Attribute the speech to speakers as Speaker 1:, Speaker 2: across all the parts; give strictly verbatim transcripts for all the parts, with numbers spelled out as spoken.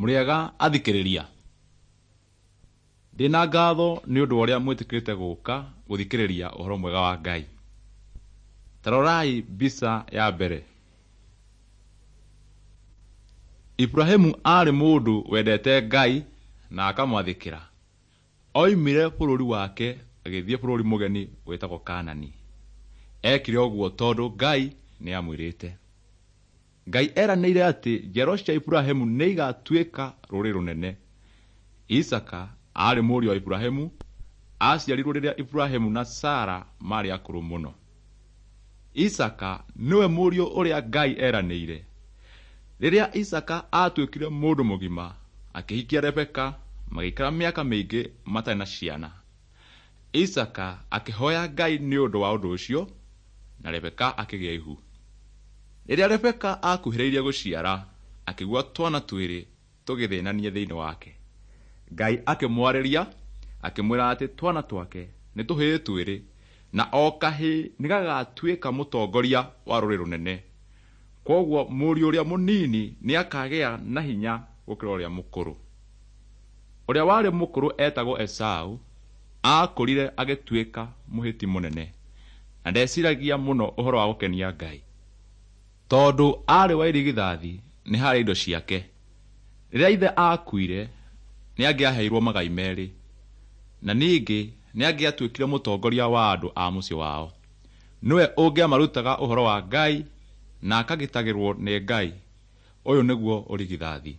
Speaker 1: Muriega athikiriria. Ndina ngatho ni undu uria mwitikirite guka guthikiriria uhoro mwega wa Ngai. Tarorai bisa ya mbere. Ibrahimu ari mundu wendete Ngai na akamwathikira. Oimire bururi wake agithie bururi mugeni wetagwo Kanani. Ekire oguo tondu Ngai ni amwirite. Ngai eranĩire ati njiaro cia Ibrahimu nĩ igatuĩka rũrĩrĩ runene. Isaka ari mũriũ wa Ibrahimu, aciarirwo rĩrĩa Ibrahimu na Sara marĩ akũrũ mũno. Isaka niwe mũriũ ũrĩa Ngai eranĩire. Rĩrĩa Isaka atuĩkire mũndũ mũgima, akĩhikia Rebeka, magĩikara mĩaka mĩingĩ matarĩ na ciana. Isaka akĩhoya Ngai nĩ ũndũ wa ũndũ ũcio, na Rebeka akĩgĩa ihu. Rĩrĩa Rebeka akuhĩrĩirie gũciara, akĩgua twana twĩrĩ tũgĩthĩnania thĩinĩ wake. Ngai akĩmwarĩria, akĩmwĩra atĩ twana twake nĩ tũhĩĩ twĩrĩ, na o kahĩĩ nĩ gagatuĩka mũtongoria wa rũrĩrĩ runene. Koguo mũriũ ũrĩa mũnini nĩ akagĩa na hinya gũkĩra ũrĩa mũkũrũ. Ũrĩa warĩ mũkũrũ etagwo Esau, akũrire agĩtuĩka mũhĩti mũnene, na ndeciragia mũno ũhoro wa gũkenia Ngai. Tondu ari wa irigithathi nĩ harĩ indo ciake. Rĩrĩa ithe akuire nĩ angĩaheirwo magai merĩ, na ningĩ nĩ angĩatuĩkire mũtongoria wa andũ a mũciĩ wao. Niwe ũngĩamarutaga ũhoro wa Ngai na akagitagĩrwo nĩ Ngai. Ũyũ nĩguo ũrigithathi.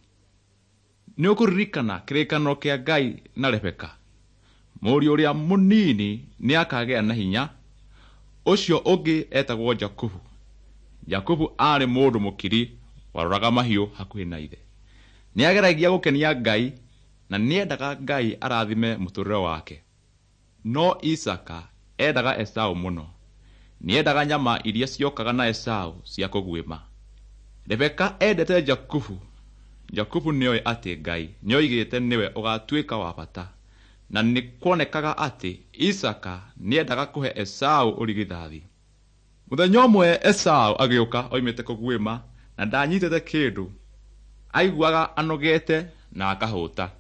Speaker 1: Nĩ ũkũririkana kĩrĩkanĩro kĩa Ngai na Rebeka. Mũriũ ũrĩa mũnini nĩ akagĩa na hinya. Ũcio ũngĩ etagwo Jakubu. Jakubu ari mũndũ mũkiri waroraga mahiũ hakuhĩ na ithe. Nĩ ageragia gũkenia Ngai na nĩ endaga Ngai arathime mũtũrĩre wake. No Isaka endaga Esau mũno. Nĩ endaga nyama iria ciokaga na Esau cia kũguĩma. Rebeka endete Jakubu. Jakubu nĩoĩ atĩ Ngai nĩoigĩte nĩwe ũgatuĩka wa bata, na nĩ kuonekaga atĩ Isaka nĩ endaga kũhe Esau ũrigithathi. Mũthenya ũmwe Esau agĩũka oimĩte kũguĩma na ndanyitĩte kĩndũ. Aiguaga anogete na akahũta.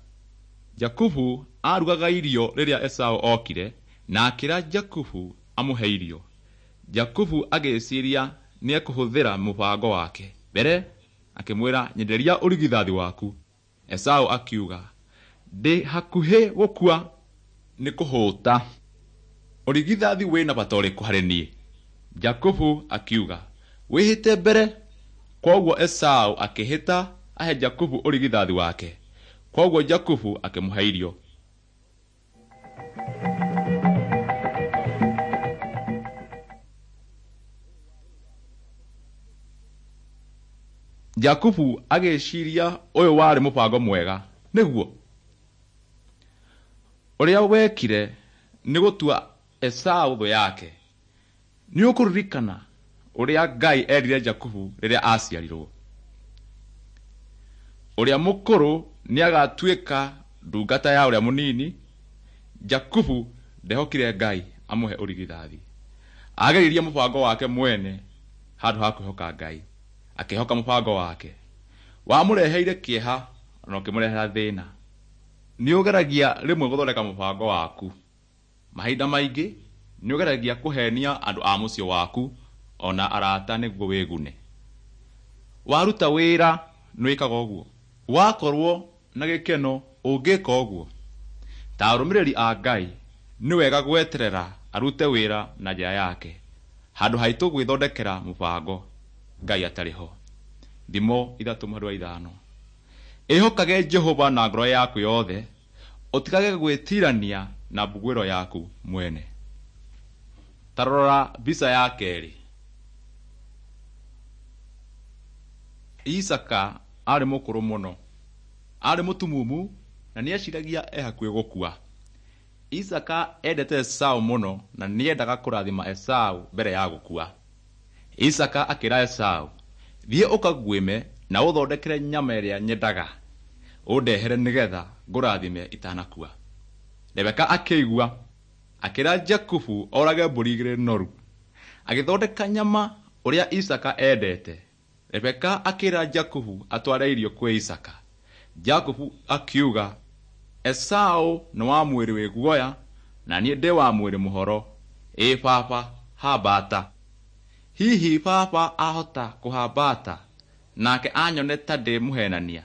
Speaker 1: Jakubu arugaga irio rĩrĩa Esau okire, na akĩra Jakubu amũhe irio. Jakubu agĩciria nĩ ekũhũthĩra mũbango wake. Mbere akĩmwĩra, nyenderia ũrigithathi waku. Esau akiuga, ndĩ hakuhĩ gũkua nĩ kũhũta. Ũrigithathi wĩna bata ũrĩkũ harĩ niĩ? Jakubu akiuga, wĩhĩte mbere. Koguo Esau akĩhĩta ahe Jakubu ũrigithathi wake. Koguo Jakubu akĩmũhe irio. Jakubu agĩciria ũyũ warĩ mũbango mwega. Nĩguo ũrĩa wekire nĩ gũtua Esau thũ yake. Nĩ ũkũririkana ũrĩa Ngai erire Jakubu rĩrĩa aciarirwo. Ũrĩa mũkũrũ nĩ agatuĩka ndungata ya ũrĩa mũnini. Jakubu ndehokire Ngai amũhe ũrigithathi. Ageririe mũbango wake mwene handũ ha kwĩhoka Ngai. Akĩhoka mũbango wake. Wamũreheire kĩeha na ũkĩmũrehera thĩna. Nĩ ũgeragia rĩmwe gũthondeka mũbango waku. Mahinda maingĩ nĩ ũgeragia kũhenia andũ a mũciĩ waku ona arata nĩguo wĩgune. Waruta wĩra nĩwĩkaga ũguo. Wakorwo na gĩkeno ũngĩka ũguo. Ta arũmĩrĩri a Ngai nĩ wega gweterera arute wĩra na njĩra yake, handũ haitũ gwĩthondekera mũbango Ngai atarĩ ho. Thimo ithatũ mũndũ wa ithano. Ĩhokage Jehova na ngoro yaku yothe, ũtigage gwĩtirania na mbugũĩro yaku mwene. Tarora mbica ya kerĩ. Isaka arĩ mũkũrũ mũno. Arĩ mũtumumu na nĩ eciragia e hakuhĩ gũkua. Isaka endete Esau mũno na nĩ endaga kũrathima Esau mbere ya gũkua. Isaka akĩra Esau, thiĩ ũkaguĩme na ũthondekere nyama ĩrĩa nyendaga, ũndehere nĩgetha ngũrathime itanakua. Rebeka akĩigua, akĩra Jakubu orage mbũri igĩrĩ noru. Agĩthondeka nyama ũrĩa Isaka endete. Rebeka akĩra Jakubu atware irio kwĩ Isaka. Jakubu akiuga, Esau nĩ wa mwĩrĩ wĩ guoya, na niĩ ndĩ wa mwĩrĩ mũhoro. Ĩ baba, hambata. Hihi baba ahota kũhambata, nake anyone ta ndĩ mũhenania.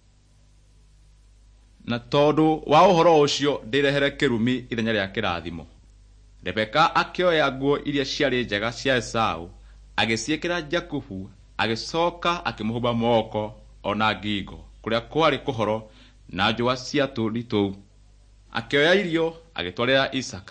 Speaker 1: Na tondũ wa ũhoro ũcio ndĩrehere kĩrumi ithenya rĩa kĩrathimo. Rebeka akĩoya nguo iria ciarĩ njega cia Esau, agĩciĩkĩra Jakubu, agĩcoka akĩmũhumba moko ona ngingo, kũrĩa kwarĩ kũhoro na njũa cia tũũri tũu. Akĩoya irio agĩtwarĩra Isaka.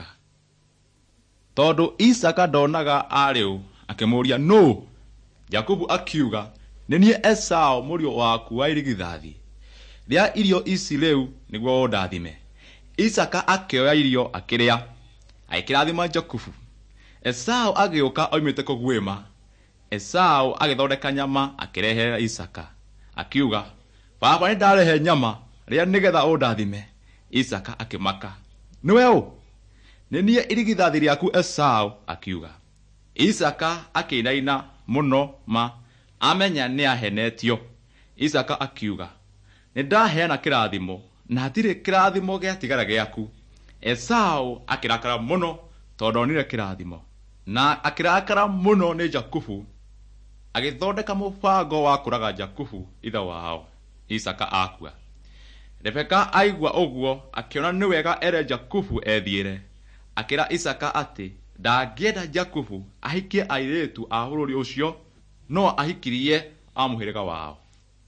Speaker 1: Tondũ Isaka ndonaga arĩ ũ, akĩmũũria nũ? Jakubu akiuga, nĩ niĩ Esau mũriũ waku wa irigithathi. Rĩa irio ici rĩu nĩguo ũndathime. Isaka akĩoya irio akĩrĩa, agĩkĩrathima Jakubu. Esau agĩũka oimĩte kũguĩma. Esau agĩthondeka nyama akĩrehera Isaka. Akiuga, baba nĩndarehe nyama, rĩa nĩgetha ũndathime. Isaka akĩmaka, nĩwe ũ? Nĩ niĩ irigithathi rĩaku Esau, akiuga. Isaka akĩinaina mũno ma amenya nĩahenetio. Isaka akiuga, nĩndaheana kĩrathimo, na hatirĩ kĩrathimo gĩatigara gĩaku. Esau akĩrakara mũno tondũ onire kĩrathimo, na akĩrakara mũno nĩ Jakubu, agĩthondeka mũbango wa kũraga Jakubu ithe wao. Isaka akua. Rebeka aigua ũguo, akĩona nĩ wega ere Jakubu ethiĩre. Akĩra Isaka atĩ ndangĩenda Jakubu ahikie airĩtu a bũrũri ũcio, no ahikirie a mũhĩrĩga wao.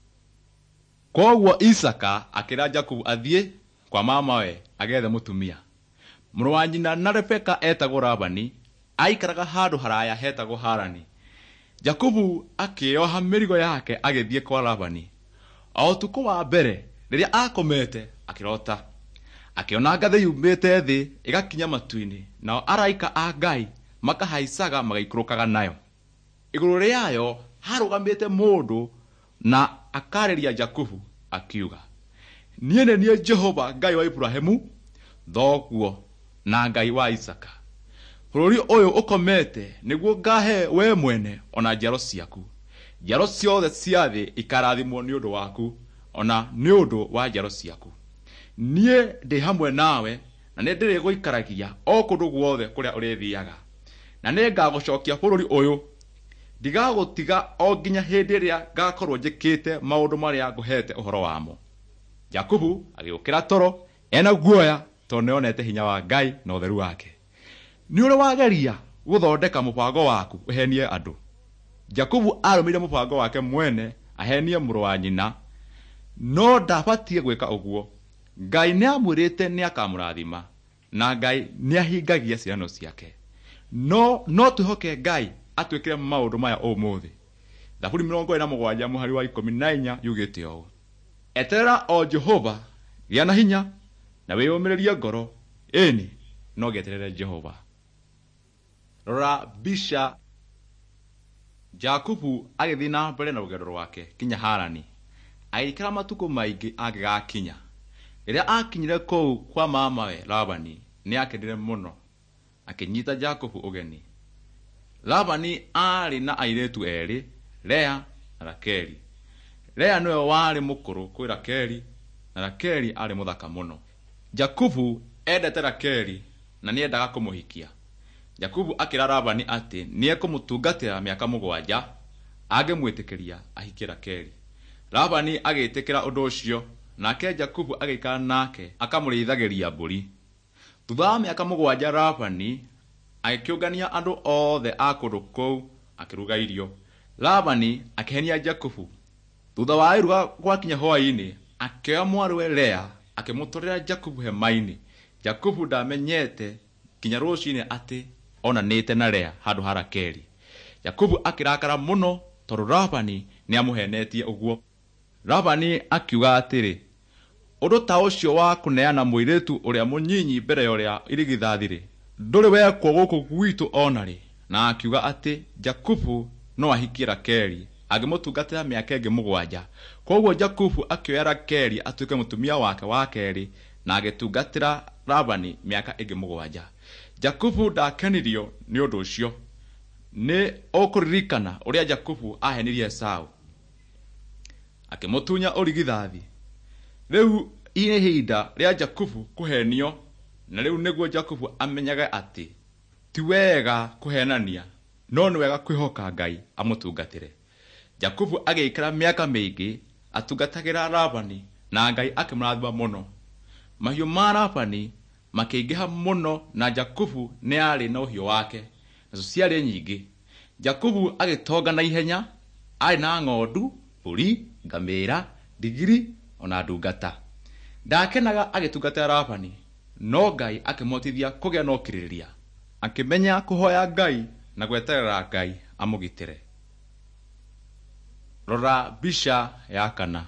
Speaker 1: Koguo Isaka akĩra Jakubu athiĩ kwa mamawe agethe mũtumia. Mũrũ wa nyina na Rebeka etagwo Labani, aikaraga handũ haraya hetagwo Harani. Jakubu akĩoha mĩrigo yake agĩthiĩ kwa Labani. O ũtukũ wa mbere rĩrĩa akomete akĩrota, akĩona ngathĩ yumĩte thĩ ĩgakinya matu-inĩ, nao araika a Ngai makahaicaga magaikũrũkaga nayo. Igũrũ rĩayo harũgamĩte mũndũ na akarĩria Jakubu akiuga, niĩ nĩ niĩ Jehova Ngai wa Ibrahimu, thoguo na Ngai wa Isaka. Bũrũri ũyũ ũkomete nĩguo ngahe we mwene ona njiaro ciaku. Njiaro ciothe cia thĩ ikarathimwo nĩ ũndũ waku, ona nĩ ũndũ wa njiaro ciaku. Niĩ ndĩ hamwe nawe, na nĩ ndĩrĩgũikaragia o kũndũ guothe kũrĩa ũrĩthiaga, na nĩ ngagũcokia bũrũri ũyũ. Ndigagũtiga o nginya hĩndĩ ĩrĩa ngakorwo njĩkĩte maũndũ marĩa ngũhete ũhoro wamo. Jakubu agĩũkĩra toro ena guoya tondũ nĩonete hinya wa Ngai na ũtheru wake. Nĩ ũrĩ wageria gũthondeka mũbango waku ũhenie andũ. Jakubu arũmĩrĩire mũbango wake mwene ahenie mũrũ wa nyina, no ndabatie gwĩka ũguo. Ngai nĩamwĩrĩte nĩakamũrathima, na Ngai nĩahingagia ciĩranĩro ciake. No no twĩhoke Ngai atwĩkĩre maũndũ maya ũmũthĩ. Thaburi mĩrongo ĩna na mũgwanja mũhari wa ikũmi na inya yugĩte ũũ, eterera o Jehova, gĩa na hinya na wĩyũmĩrĩrie ngoro, ĩni no gĩeterere Jehova. Rora mbica. Jakubu agĩthiĩ na mbere na rũgendo rwake kinya Harani, agĩikara matukũ maingĩ angĩgakinya. Rĩrĩa akinyire kũu kwa mamawe Labani, nĩakenire mũno, akĩnyita Jakubu ũgeni. Labani arĩ na airĩtu erĩ, Lea na Rakeli. Lea nĩwe warĩ mũkũrũ kwĩ Rakeli, na Rakeli arĩ mũthaka mũno. Jakubu endete Rakeli na nĩendaga kũmũhikia. Jakubu akĩra Labani atĩ nĩekũmũtungatĩra mĩaka mũgwanja, angĩmwĩtĩkĩria ahikie Rakeli. Labani agĩtĩkĩra ũndũ ũcio, nake Jakubu agĩikara nake akamũrĩithagĩria mbũri. Thutha wa mĩaka mũgwanja Labani agĩkĩũngania andũ othe a kũndũ kũu akĩruga irio. Labani akĩhenia Jakubu. Thutha wa iruga gwakinya hwaĩ-inĩ, akĩoya mwarĩwe Lea akĩmũtwarĩra Jakubu hema-inĩ. Jakubu ndamenyete kinya rũciinĩ atĩ onanĩte na Lea handũ ha Rakeli. Jakubu akĩrakara mũno tondũ Labani nĩamũhenetie ũguo. Labani akiuga atĩrĩ, ũndũ ta ũcio wa kũneana mũirĩtu ũrĩa mũnyinyi mbere ya ũrĩa irigithathi-rĩ, ndũrĩ wekwo gũkũ gwitũ onarĩ. Na akiuga atĩ Jakubu no ahikie Rakeli, agĩmũtungatĩra mĩaka ĩngĩ mũgwanja. Koguo Jakubu akĩoya Rakeli atuĩke mũtumia wake wa kerĩ, na agĩtungatĩra Labani mĩaka ĩngĩ mũgwanja. Jakubu ndakenirio nĩ ũndũ ũcio. Nĩ ũkũririkana ũrĩa Jakubu ahenirie Esau, akĩmũtunya ũrigithathi. Riu ine hinda ria Jakubu kuhenio na riu niguo Jakubu amenyaga ati ti wega kuhenania no ni wega kwihoka Ngai amutungatire. Jakubu agiikara miaka mingi atungatagira Labani na Ngai akimrathima muno. Mahiu ma Labani makiingiha muno na Jakubu ni ari na uhio wake nacio ciari nyingi. Jakubu agitonga na ihenya, ari na ng'ondu, mburi, ngamira, ndigiri ona ndungata. Ndakenaga agitungatira Labani, no Ngai akimotithia kugia no kiririria, akimenya kuhoya Ngai na gweterera Ngai amugitire. Rora bisha ya kana.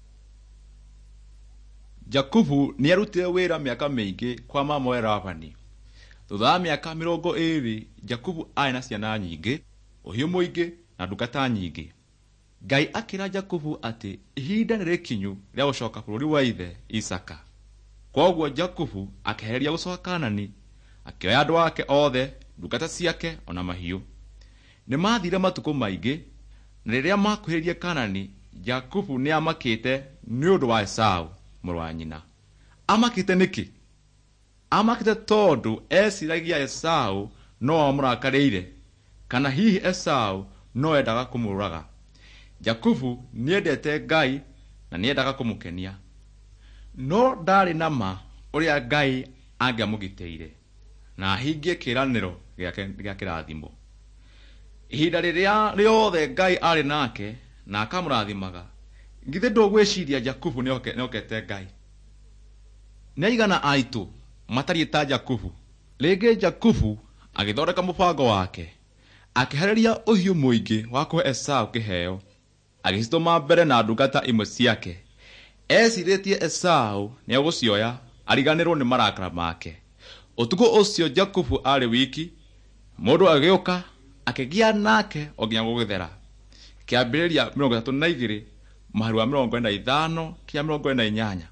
Speaker 1: Jakubu ni arutire wira miaka mingi kwa mamawe Labani. Thutha wa miaka mirongo iri Jakubu ari na ciana nyingi, uhiu muingi na ndungata nyingi. Ngai akira Jakubu ati ihinda ni rikinyu ria gucoka bururi wa ithe Isaka. Koguo Jakubu akiheria gucoka Kanani, akioya andu ake othe, ndungata ciake ona mahiu. Ni mathire matuko maingi, na riria makuhiririe Kanani, Jakubu ni amakite ni undu wa Esau muru wa nyina. Amakite niki? Amakite tondu esiragia Esau no amurakarire, kana hihi Esau no endaga kumuraga. Jakubu niendete Ngai na niendaga kumukenia, no ndari nama uria Ngai angiamugiteire na ahingie kiraniro giake gia kirathimo. Ihinda riria riothe Ngai ari nake na akamrathimaga, ngithe ndugwiciria Jakubu ni okete Ngai. Naigana aitu matari ta Jakubu. Rĩngĩ Jakubu agithondeka mubango wake, akihereria uhiu muingi wa kuhe Esau kiheo, agicituma mbere na ndungata imwe ciake. Eciritie Esau ni agucioya ariganirwo ni marakara make. Utugo ucio Jakubu ari wiki, mundu agiuka akigia nake oginya gugithera. Kiambiriria mirongo itatu na igiri maharu wa mirongo ina na ithano kia mirongo ina na inyanya.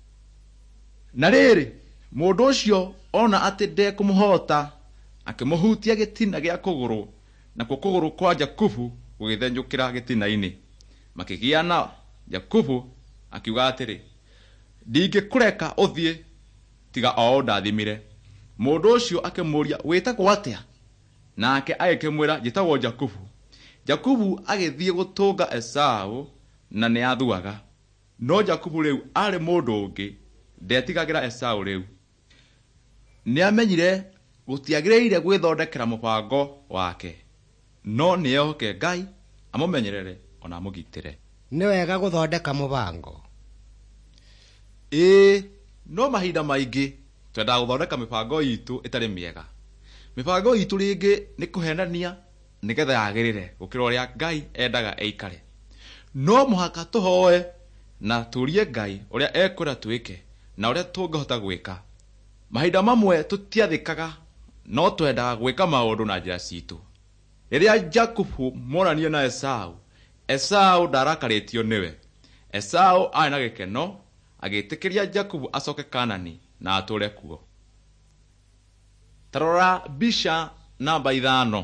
Speaker 1: Na riri mundu ucio ona ati de kumuhota, akimuhutia gitina gia kuguru, na kuguru kwa Jakubu gugithenjukira gitina-ini. Makigiana, Jakubu akiuga atiri, ndingikureka uthie tiga o ndathimire. Mundu ucio akimuria, witagwo atia? Nake agikimwira, njitagwo Jakubu. Jakubu agithie gutunga Esau na ni athuaga. No Jakubu riu ari mundu ungi, ndetigagira Esau riu. Ni amenyire gutiagiriire gwithondekera mubango wake, no ni ehoke Ngai amumenyerere ona amugitire.
Speaker 2: Ni wega guthondeka mubango.
Speaker 1: Ĩĩ, no mahinda maingi twenda guthondeka mibango itu itari miega. Mibango itu ringi ni kuhenania nigetha yagirire gukira uria Ngai endaga eikare. No muhaka tuhoe na turie Ngai uria ekwira twike na uria tungihota gwika. Mahinda mamwe tutiathikaga, no twendaga gwika maundu na njira citu. Riria Jakubu monanie na Esau, Esau ndarakaritio niwe. Esau ari na gikeno, agitikiria Jakubu acoke Kanani na ature kuo. Tarora bisha namba ithano.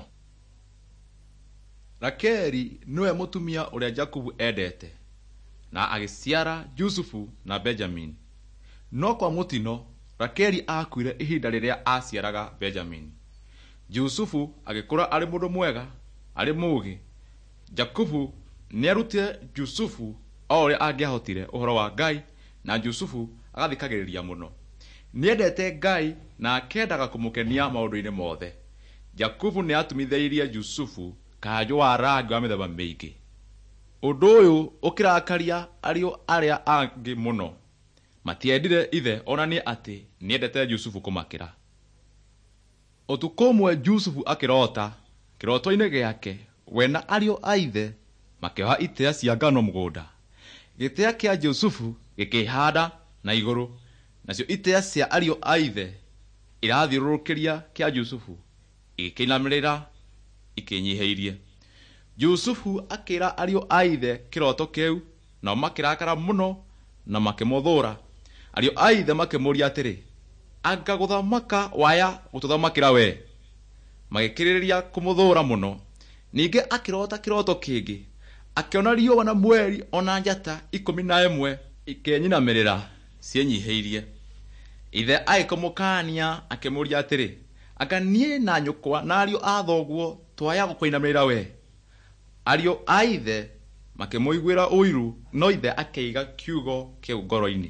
Speaker 1: Rakeli niwe mutumia uria Jakubu endete, na agiciara Jusufu na Benjamin. No kwa mutino Rakeli akuire ihinda riria aciaraga Benjamin. Jusufu agikura ari mundu mwega, ari mugi. Jakubu ni arutire Jusufu o uria angiahotire uhoro wa Ngai, na Jusufu agathikagiriria muno. Niendete Ngai na akendaga kumukenia maundu-ini mothe. Jakubu ni atumitheirie Jusufu kanju wa rangi wa mithemba mingi. Undu uyu ukirakaria ariu aria angi muno. Matiendire ithe onanie ati niendete Jusufu kumakira. Utuko umwe Jusufu akirota, kiroto-ini giake we na ariu a ithe makioha itea cia ngano mugunda. Gitea kia Jusufu gikihanda na iguru, nacio itea cia ariu a ithe irathiururukiria kia Jusufu igikinamirira ikinyiheirie. Jusufu akira ariu a ithe kiroto kiu, na makirakara muno na makimuthura. Ariu a ithe makimuria atiri, anga guthamaka waya gututhamakira we? Magikiriria kumuthura muno. Ninge akirota kiroto kingi, akiona riũa na mweri ona njata ikumi na ĩmwe ikenyinamirira cienyihiirie. Ithe aikomukania akimuria atiri, anga nie na nyukwa na ariũ a thoguo twaya gũkũinamirira we. Ariũ a ithe makimuiguĩra ũiru, no ithe akeiga kiugo kĩu ngoro-inĩ.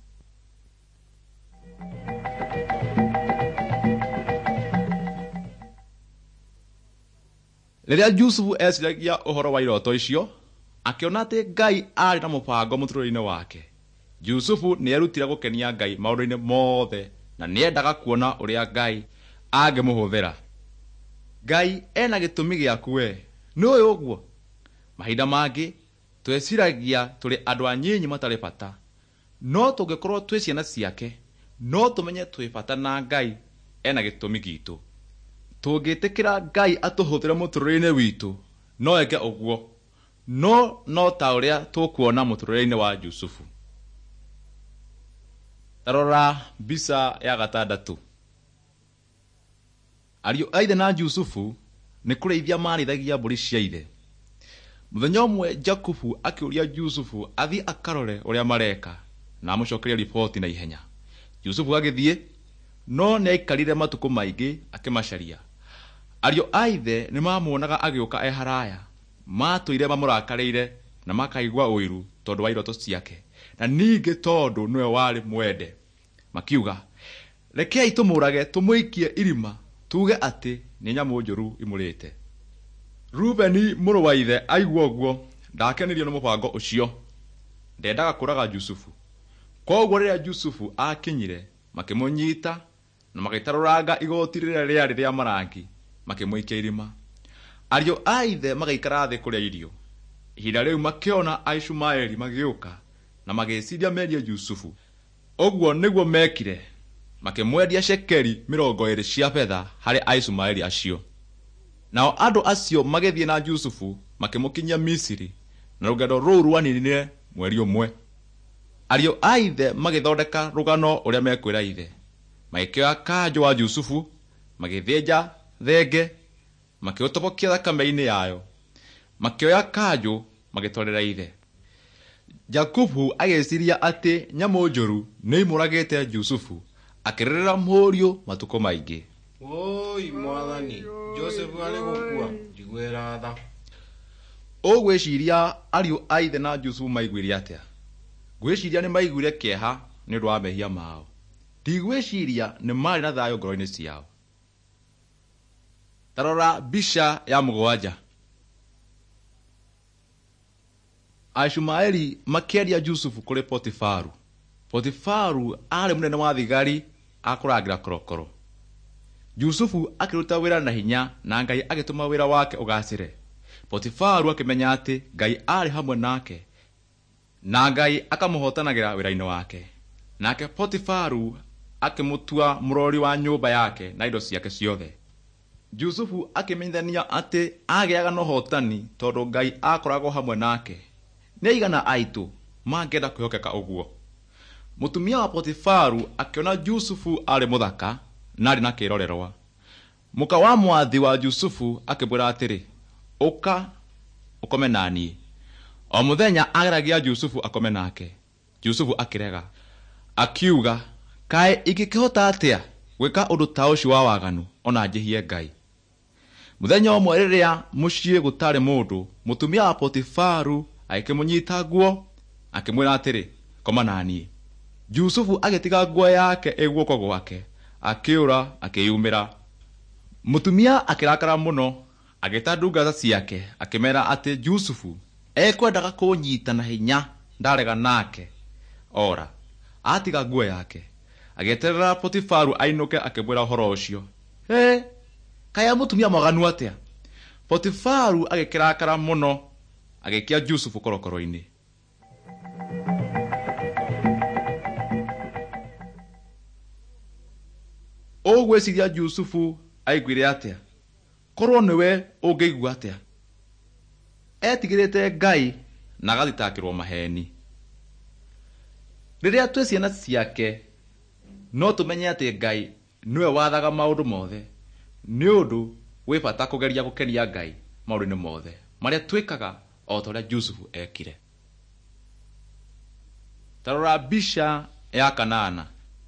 Speaker 1: Rĩrĩa Jusufu eciragia ũhoro wa iroto icio, akiona atĩ Ngai arĩ na mũbango mũtũrĩre-inĩ wake. Jusufu nĩerutire gũkenia Ngai maũndũ-inĩ mothe, na nĩendaga kuona ũrĩa Ngai angĩmũhũthĩra. Ngai ena gĩtũmi gĩaku we, nĩũĩ ũguo? Mahinda mangĩ tweciragia tũrĩ andũ anyinyi matarĩ bata, no tũngĩkorwo twĩ ciana ciake, no tũmenye twĩ bata na Ngai ena gĩtũmi gitũ. Tũngĩtĩkĩra Ngai atũhũthĩre mũtũrĩre-inĩ witũ, no eke ũguo, no no ta ũrĩa tũkuona mũtũrĩre-inĩ wa Jusufu. Tarora mbica ya gatandatũ. Ariũ a ithe na Jusufu nĩ kũrĩithia marĩithagia mbũri cia ithe. Mũthenya ũmwe Jakubu akĩũria Jusufu athiĩ akarore ũrĩa mareka, na amũcokerie riboti na ihenya. Jusufu agĩthiĩ, no nĩaikarire matukũ maingĩ akĩmacaria. Ariũ a ithe nĩmamuonaga agĩũka e haraya, matũire mamũrakarĩire na makaigua ũiru tondũ wa iroto ciake, na ningĩ tondũ nĩwe warĩ mwende. Makiuga, rekei tũmũrage tũmũikie irima, tuge atĩ nĩ nyamũ njũru imũrĩte. Rubeni mũrũ wa ithe aigua ũguo, ndakenirio nĩ mũbango ũcio, ndendaga kũraga Jusufu. Koguo rĩrĩa Jusufu akinyire, makĩmũnyita na magĩtarũranga igoti rĩrĩa rĩarĩ rĩa marangi, makĩmũikia irima. Ariũ a ithe magaikara thĩ kũrĩa irio. Ihinda rĩu makĩona Aishumaeli magĩũka na magĩciria merie Jusufu. Ũguo nĩguo mekire, makĩmwendia shekeri mĩrongo ĩrĩ cia betha harĩ Aishumaeli acio. Nao andũ acio magĩthiĩ na Jusufu makĩmũkinyia Misiri, na rũgendo rũu rwaninire mweri ũmwe. Ariũ a ithe magĩthondeka rũgano ũrĩa mekwĩra ithe. Magĩkĩoya kanjũ wa Jusufu, magĩthĩnja thenge, makĩũtobokia thakame-inĩ yayo. Makĩoya kanjũ magĩtwarĩra ithe. Jakubu agĩciria atĩ nyamũ njũru nĩimũragĩte Jusufu, akĩrĩrĩra mũriũ matukũ maingĩ.
Speaker 2: Oi mwathani, Josefu arĩ gũkua, ndigwĩra tha.
Speaker 1: Ũgwĩciria ariũ a ithe na Jusufu maiguire atĩa? Ngwĩciria nĩ maiguire kĩeha nĩ ũndũ wa mehia mao. Ndigwĩciria nĩ marĩ na thayũ ngoro-inĩ ciao. Tarora mbica ya mũgwanja. Aishumaeli makĩendia Jusufu kũrĩ Potifaru. Potifaru arĩ mũnene wa thigari akũrangĩra korokoro. Jusufu akĩruta wĩra na hinya na Ngai agĩtũma wĩra wake ũgacĩre. Potifaru akĩmenya atĩ Ngai arĩ hamwe nake, na Ngai akamũhotanagĩra wĩra-inĩ wake. Nake Potifaru akĩmũtua mũrori wa nyũmba yake na indo ciake ciothe. Jusufu akĩmenyithania atĩ agĩaga na ũhotani tondũ Ngai akoragwo hamwe nake. Nĩ aigana aitũ mangĩenda kwĩhokeka ũguo. Mũtumia wa Potifaru akĩona Jusufu arĩ mũthaka na arĩ na kĩrorerwa. Mũka wa mwathi wa Jusufu akĩmwĩra atĩrĩ, ũka ũkome naniĩ. O mũthenya ageragia Jusufu akome nake. Jusufu akĩrega, akiuga, kaĩ ingĩkĩhota atĩa gwĩka ũndũ ta ũcio wa waganu ona njĩhie Ngai. Mũthenya ũmwe rĩrĩa mũciĩ gũtarĩ mũndũ, mũtumia wa Potifaru akĩmũnyita nguo, akĩmwĩra atĩrĩ, koma naniĩ. Jusufu agĩtiga nguo yake ĩguoko gwake, akĩũra akĩyumĩra. Mũtumia akĩrakara mũno, agĩta ndungata ciake, akĩmera atĩ Jusufu ekwendaga kũnyita na hinya ndarega nake. Ora, atiga nguo yake, agĩeterera Potifaru ainũke akĩmwĩra ũhoro ũcio. He, kaya mũtumia mwaganu atĩa? Potifaru agĩkĩrakara mũno, agĩkia Jusufu korokoro-inĩ. Ũgwĩciria Jusufu aiguire atĩa? Korwo nĩwe ũngĩigua atĩa? Etigĩrĩte Ngai na agathitangĩrwo maheni. Rĩrĩa twĩ ciana ciake, no tũmenye atĩ Ngai nĩwe wathaga maũndũ mothe, nĩ ũndũ wĩ bata kũgeria gũkenia Ngai maũndũ-inĩ mothe marĩa twĩkaga o ta ũrĩa Jusufu ekire. Tarora mbica ya kanana.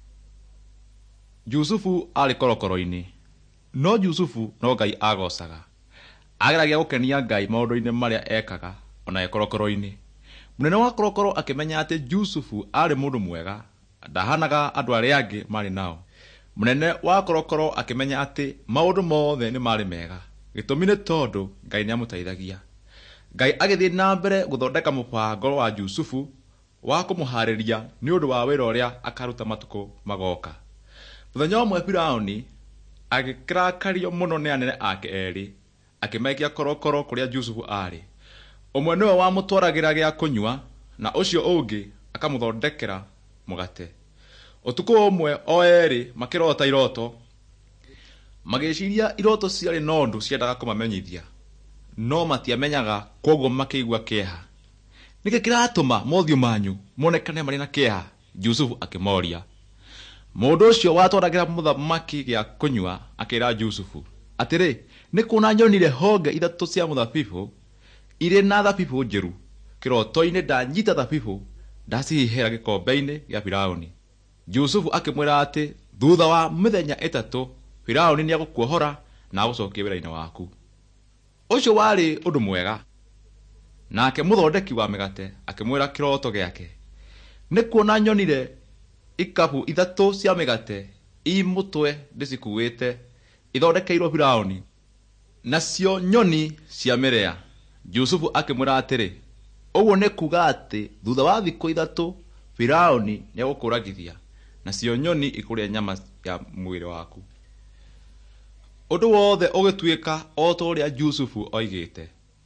Speaker 1: Jusufu arĩ korokoro-inĩ, no Jusufu no Ngai agocaga. Ageragia gũkenia Ngai maũndũ-inĩ marĩa ekaga ona e korokoro-inĩ. Mũnene wa korokoro akĩmenya atĩ Jusufu arĩ mũndũ mwega, ndahanaga andũ arĩa angĩ marĩ nao. Mũnene wa korokoro akĩmenya atĩ maũndũ mothe nĩ marĩ mega. Gĩtũmi nĩ tondũ Ngai nĩamũteithagia. Ngai agĩthiĩ na mbere gũthondeka mũbango wa Jusufu wa kũmũharĩria nĩ ũndũ wa wĩra ũrĩa akaruta matukũ magoka. Mũthenya ũmwe Firaũni agĩkĩrakario mũno nĩ anene ake erĩ, akĩmaikia korokoro kũrĩa Jusufu arĩ. Ũmwe nĩwe wamũtwaragĩra gĩa kũnyua, na ũcio ũngĩ akamũthondekera mũgate. Ũtukũ ũmwe o erĩ makĩrota iroto, magĩciria iroto ciarĩ na ũndũ ciendaga kũmamenyithia, no matiamenyaga, koguo makĩigua kĩeha. Nĩkĩ kĩratũma mothiũ manyu monekane marĩ na kĩeha? Jusufu akĩmoria. Mũndũ ũcio watwaragĩra mũthamaki gĩa kũnyua akĩra Jusufu atĩrĩ, nĩ kuona nyonire honge ithatũ cia mũthabibũ irĩ na thabibũ njĩru. Kĩroto-inĩ ndanyita thabibũ, ndacihihĩra gĩkombe-inĩ gĩa Firaũni. Jusufu akĩmwĩra atĩ thutha wa mĩthenya ĩtatũ Firaũni nĩagũkuohora na agũcokia wĩra-inĩ waku. Ũcio warĩ ũndũ mwega. Nake mũthondeki wa mĩgate akĩmwĩra kĩroto gĩake, nĩ kuona nyonire ikabu ithatũ cia mĩgate i mũtwe ndĩcikuĩte ithondekeirwo Firaũni, nacio nyoni cia mĩrĩa. Jusufu akĩmwĩra atĩrĩ, ũguo nĩ kuga atĩ thutha wa thikũ ithatũ Firaũni nĩagũkũragithia, nacio nyoni ikũrĩa nyama ya mwĩrĩ waku. Ũndũ wothe ũgĩtuĩka o ta ũrĩa Jusufu oigĩte.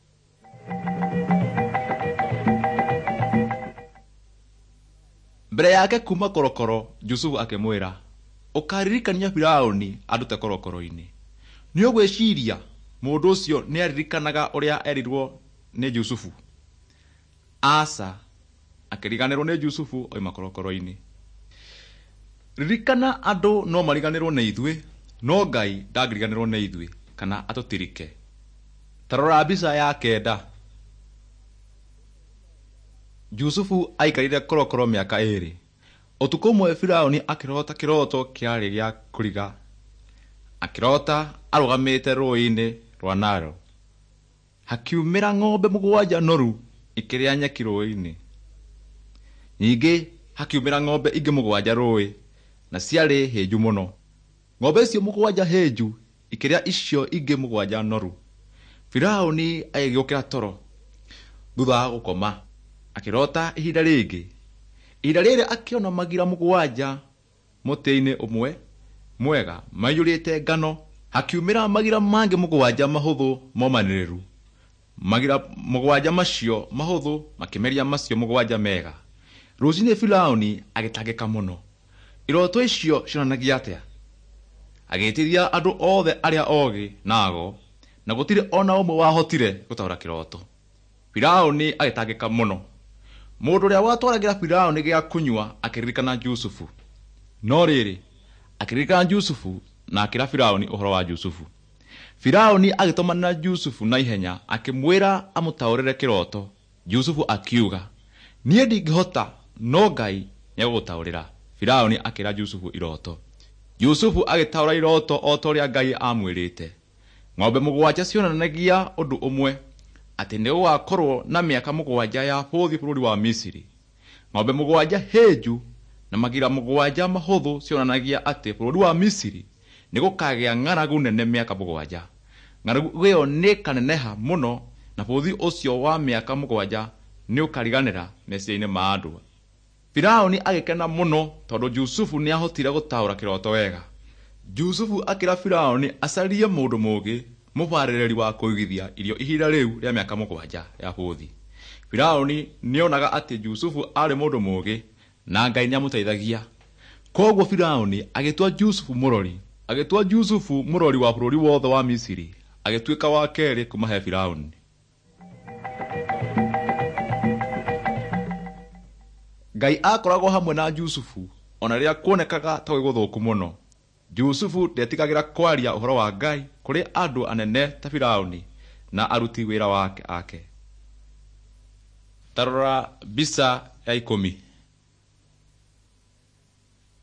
Speaker 1: Mbere yake kuma korokoro, Jusufu akĩmwĩra, ũkaririkania Firaũni andute korokoro-inĩ. Nĩ ũgwĩciria mũndũ ũcio nĩ aririkanaga ũrĩa erirwo nĩ Jusufu? Aca, akĩriganĩrwo nĩ Jusufu oima korokoro-inĩ. Ririkana andũ no mariganĩrwo nĩ ithuĩ, no Ngai ndangĩriganĩrwo nĩ ithuĩ kana atũtirike. Tarora mbica ya kenda. Jusufu aikarire korokoro mĩaka ĩrĩ. Ũtukũ ũmwe Firaũni akĩrota kĩroto kĩarĩ gĩa kũriga. Akĩrota arũgamĩte rũĩ-inĩ rwa Naro. Hakiumĩra ng'ombe mũgwanja noru ikĩrĩa nyeki rũĩ-inĩ. Ningĩ hakiumĩra ng'ombe ingĩ mũgwanja rũĩ, na ciarĩ hĩnju mũno. Ng'ombe icio mũgwanja hĩnju ikĩrĩa icio ingĩ mũgwanja noru. Firaũni agĩgĩũkĩra toro thutha wa gũkoma, akĩrota ihinda rĩngĩ. Ihinda rĩrĩ akĩona magira mũgwanja mũtĩ-inĩ ũmwe mwega maiyũrĩte ngano. Hakiumĩra magira mangĩ mũgwanja mahũthũ momanĩrĩru. Magira mũgwanja macio mahũthũ makĩmeria macio mũgwanja mega. Rũcinĩ Firaũni agĩtangĩka mũno. Iroto icio cionanagia atĩa? Agĩĩtithia andũ othe arĩa ogĩ na ago, na gũtirĩ ona ũmwe wahotire gũtaũra kĩroto. Firaũni agĩtangĩka mũno. Mũndũ ũrĩa watwaragĩra Firaũni gĩa kũnyua akĩririkana Jusufu. No rĩrĩ, akĩririkana Jusufu na akĩra Firaũni ũhoro wa Jusufu. Firaũni agĩtũmanĩra Jusufu na ihenya akĩmwĩra amũtaũrĩre kĩroto. Jusufu akiuga, niĩ ndingĩhota, no Ngai nĩagũgũtaũrĩra. Firaũni akĩra Jusufu iroto. Jusufu agĩtaũra iroto o ta ũrĩa Ngai amwĩrĩte. Ng'ombe mũgwanja cionanagia ũndũ ũmwe, atĩ nĩ gũgakorwo na mĩaka mũgwanja ya bũthi bũrũri wa Misiri. Ng'ombe mũgwanja hĩnju na magira mũgwanja mahũthũ cionanagia atĩ bũrũri wa Misiri nĩ gũkagĩa ng'aragu nene mĩaka mũgwanja. Ng'aragu ĩyo nĩ kaneneha mũno, na bũthi ũcio wa mĩaka mũgwanja nĩ ũkariganĩra meciria-inĩ ma andũ. Firaũni agĩkena mũno tondũ Jusufu nĩahotire gũtaũra kĩroto wega. Jusufu akĩra Firaũni acarie mũndũ mũũgĩ mũbarĩrĩri wa kũigithia irio ihinda rĩu rĩa mĩaka mũgwanja ya bũthi. Firaũni nĩonaga atĩ Jusufu arĩ mũndũ mũũgĩ na Ngai nĩamũteithagia. Koguo Firaũni agĩtua Jusufu mũrori, agĩtua Jusufu mũrori wa bũrũri wothe wa Misiri, agĩtuĩka wa kerĩ kuma he Firaũni. Ngai akoragwo hamwe na Jusufu ona rĩrĩa kuonekaga ta gũthũku mũno. Jusufu ndetigagĩra kwaria ũhoro wa Ngai kũrĩ andũ anene ta Firaũni na aruti wĩra wake ake. Tarora mbica ya ikũmi.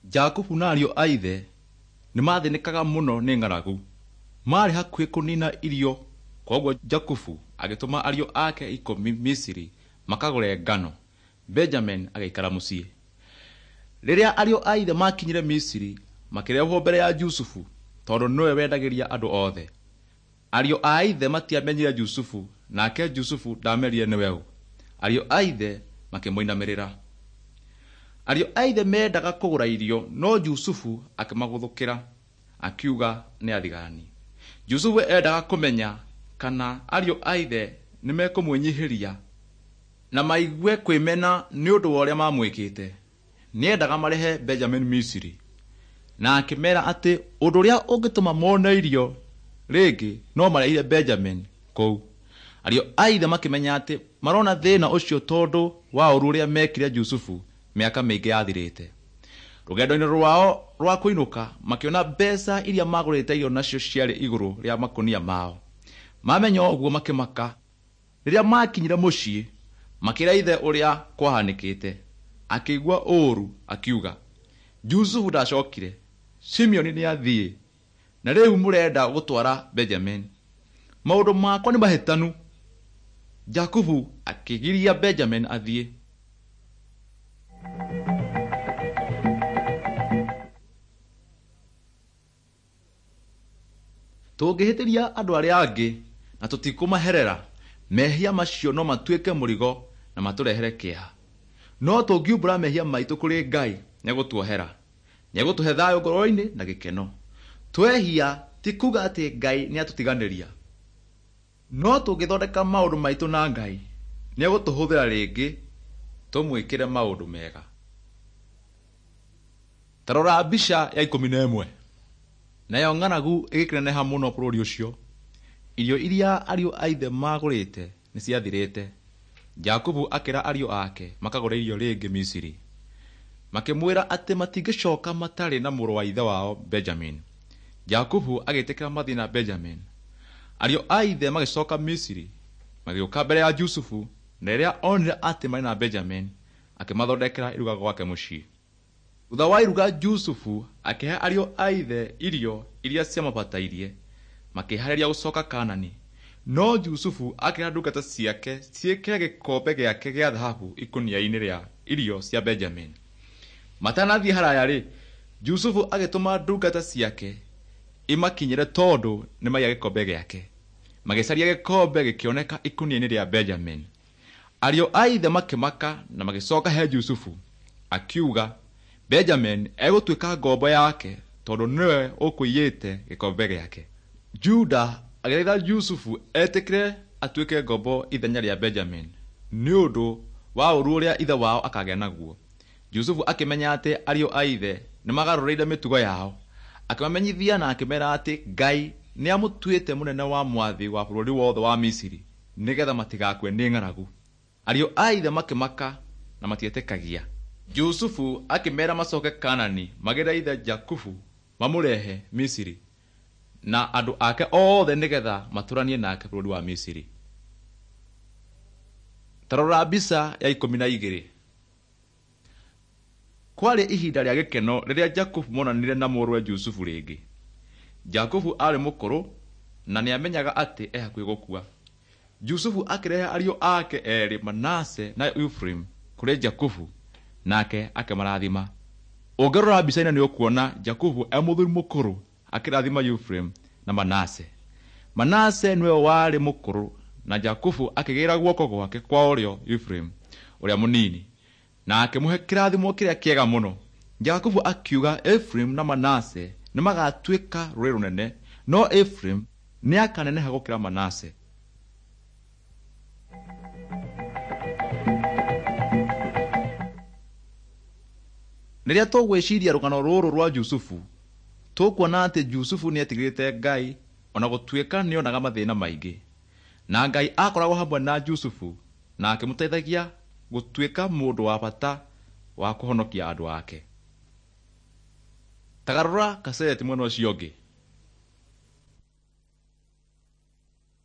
Speaker 1: Jakubu na ariũ a ithe nĩmathĩnĩkaga mũno nĩ ng'aragu, marĩ hakuhĩ kũnina irio. Koguo Jakubu agĩtũma ariũ ake ikũmi Misiri makagũre ngano, Benjamin agĩikara mũciĩ. Rĩrĩa ariũ a ithe makinyire Misiri, makĩrehwo mbere ya Jusufu, tondũ nĩwe wendagĩria andũ othe. Ariũ a ithe matiamenyire Jusufu, nake Jusufu ndamerire nĩwe ũ. Ariũ a ithe makĩmũinamĩrĩra. Ariũ a ithe mendaga kũgũra irio, no Jusufu akĩmagũthũkĩra, akiuga nĩ athigani. Jusufu endaga kũmenya kana ariũ a ithe nĩmekũmwĩnyihĩria na maigue kwĩmena nĩ ũndũ wa ũrĩa mamwĩkĩte. Nĩendaga marehe Benjamin Misiri, na akĩmera atĩ ũndũ ũrĩa ũngĩtũma mone irio rĩngĩ no marehire Benjamin kũu. Ariũ a ithe makĩmenya atĩ marona thĩna ũcio tondũ wa ũru ũrĩa mekire Jusufu mĩaka mĩingĩ yathirĩte. Rũgendo-inĩ rwao rwa kũinũka makĩona mbeca iria magũrĩte irio nacio ciarĩ igũrũ rĩa makũnia mao. Mamenya ũguo makĩmaka. Rĩrĩa makinyire mũciĩ, makĩra ithe ũrĩa kwahanĩkĩte. Akĩigua ũũru, akiuga, Jusufu ndacokire, Simeoni nĩathiĩ, na rĩu mũrenda gũtwara Benjamin. Maũndũ makwa nĩ mahĩtanu. Jakubu akĩgiria Benjamin athiĩ. Tũngĩhĩtĩria andũ arĩa angĩ na tũtikũmaherera, mehia macio no matuĩke mũrigo na matũrehere kĩeha. No tũngiumbũra mehia maitũ kũrĩ Ngai, nĩegũtuohera, nĩegũtũhe thayũ ngoro-inĩ na gĩkeno. Twehia ti kuga atĩ Ngai nĩatũtiganĩria, no tũngĩthondeka maũndũ maitũ na Ngai, nĩegũtũhũthĩra rĩngĩ tũmwĩkĩre maũndũ mega. Ta rora mbica ya ikũmi na ĩmwe. Nayo ng'aragu ĩgĩkĩneneha mũno bũrũri ũcio. Irio iria ariũ a ithe magũrĩte nĩciathirĩte. Jakubu akĩra ariũ ake makagũra irio rĩngĩ Misiri. Makĩmwĩra atĩ matingĩcoka matarĩ na mũrũ wa ithe wao Benjamin. Jakubu agĩtĩkĩra mathiĩ na Benjamin. Ariũ a ithe magĩcoka Misiri, magĩũka mbere ya Jusufu, na rĩrĩa onire atĩ marĩ na Benjamin, akĩmathondekera iruga gwake mũciĩ. Thutha wa iruga, Jusufu akĩhe ariũ a ithe irio iria ciamabatairie, makĩharĩria gũcoka Kaanani. No Jusufu akĩra ndungata ciake ciĩkĩre gĩkombe gĩake gĩa thahabu ikũnia-inĩ rĩa irio cia Benjamin. Matanathiĩ haraya-rĩ, Jusufu agĩtũma ndungata ciake imakinyĩre tondũ nĩmaiya gĩkombe gĩake. Magĩcaria gĩkombe gĩkĩoneka ikũnia-inĩ rĩa Benjamin. Ariũ a ithe makĩmaka na magĩcoka he Jusufu, akiuga Benjamin egũtuĩka ngombo yake tondũ nĩwe ũkũiyĩte gĩkombe gĩake. Juda agĩthaitha Jusufu etĩkĩre atuĩke ngombo ithenya rĩa Benjamin nĩ ũndũ wa ũru ũrĩa ithe wao akagĩa naguo. Jusufu akĩmenya atĩ ariũ a ithe nĩmagarũrĩire mĩtugo yao, akĩmamenyithia na akĩmera atĩ Ngai nĩamũtuĩte mũnene wa mwathi wa bũrũri wothe wa Misiri, nĩgetha matigakue nĩ ng'aragu. Ariũ a ithe makĩmaka na matietĩkagia. Jusufu akĩmera macoke Kaanani magĩre ithe Jakubu mamũrehe Misiri na andũ ake othe nĩgetha matũranie nake bũrũri wa Misiri. Tarora mbica ya ikũmi na igĩrĩ. Kwarĩ ihinda rĩa gĩkeno rĩrĩa Jakubu monanire na mũrũwe Jusufu rĩngĩ. Jakubu arĩ mũkũrũ na nĩamenyaga atĩ e hakuhĩ gũkua. Jusufu akĩrehe ariũ ake erĩ Manase na Ephraim kũrĩ Jakubu, nake akĩmarathima. Ũngĩrora mbica-inĩ nĩũkuona Jakubu e mũthuri mũkũrũ akĩrathima Ephraim na Manase. Manase nĩwe warĩ mũkũrũ na Jakubu akĩgĩra guoko gwake kwa ũrĩo Ephraim ũrĩa mũnini, na akĩmũhe kĩrathimo kĩrĩa kĩega mũno. Jakubu akiuga Ephraim na Manase nĩmagatuĩka rũrĩrĩ rũnene, no Ephraim nĩakaneneha gũkĩra Manase. Rĩrĩa tũgwĩciria rũgano rũrũ rwa Jusufu, tũkuona atĩ Jusufu nĩetigĩrĩte Ngai ona gũtuĩka nĩonaga mathĩna maingĩ, na Ngai akoragwo hamwe na Jusufu na akĩmũteithagia gũtuĩka mũndũ wa bata wa kũhonokia andũ ake. Tagarũra kaseti mwena ũcio ũngĩ.